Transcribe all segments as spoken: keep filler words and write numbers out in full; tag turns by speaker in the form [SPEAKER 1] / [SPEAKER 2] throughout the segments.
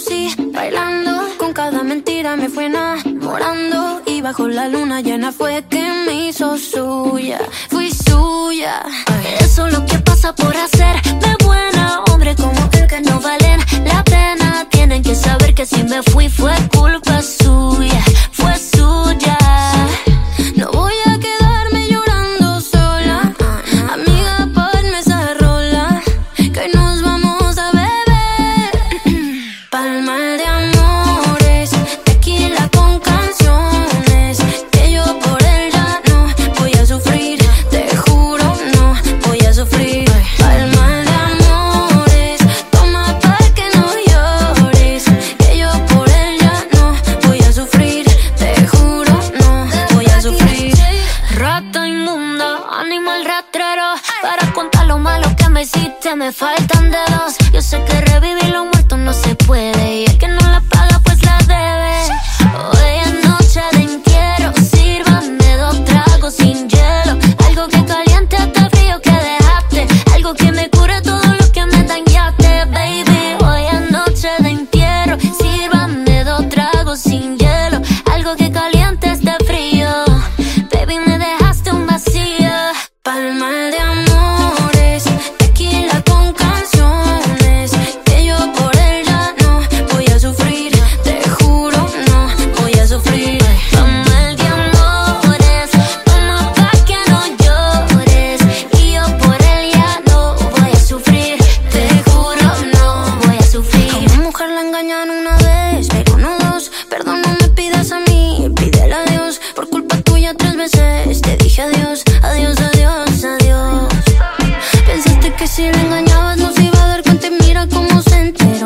[SPEAKER 1] conocí bailando, con cada mentira me fui enamorando, y bajo la luna llena fue que me hizo suya, fui suya. Eso es lo que pasa por hacer de buena, hombre como él que no valen la pena. Tienen que saber que si me fui fue culpa suya, fue suya. No voy a quedarme llorando sola, amiga, ponme esa rola, que hoy nos vamos a beber. Palma de amores, tequila con canciones, que yo por él ya no voy a sufrir, te juro no voy a sufrir. Palma de amores, toma pa' que no llores, que yo por él ya no voy a sufrir, te juro no voy a sufrir. Rata inmunda, animal rastrero, para contar lo malo que me hiciste me faltan dedos. Yo sé que revivir lo muerto no se puede, y el que no la paga pues la debe. Hoy es noche de entierro, sírvanme dos tragos sin hielo, algo que caliente este frío que dejaste, algo que me cure todo lo que me dañaste, baby. Hoy es noche de entierro, sírvanme dos tragos sin hielo, algo que caliente este frío, baby, me dejaste un vacío. Palma de amores, tequila con canciones, que yo por él ya no voy a sufrir, te juro no voy a sufrir. Palma de amores, toma pa' que no llores, y yo por él ya no voy a sufrir, te juro no voy a sufrir. A una mujer la engañaron una vez, pero no dos. Perdón, no me pidas a mí, pídele a Dios. Por culpa tuya tres veces te dije adiós, adiós, adiós, adiós. Pensaste que si la engañabas no se iba a dar cuenta, y mira cómo se enteró.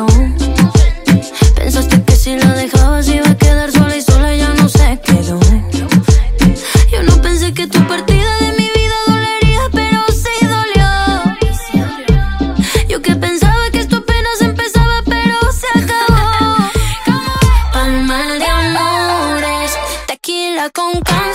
[SPEAKER 1] Pensaste que si la dejabas iba a quedar sola, y sola ya no se quedó. Yo no pensé que tu partida de mi vida dolería, pero sí dolió. Yo que pensaba que esto apenas empezaba, pero se acabó. Palma de amores, tequila con can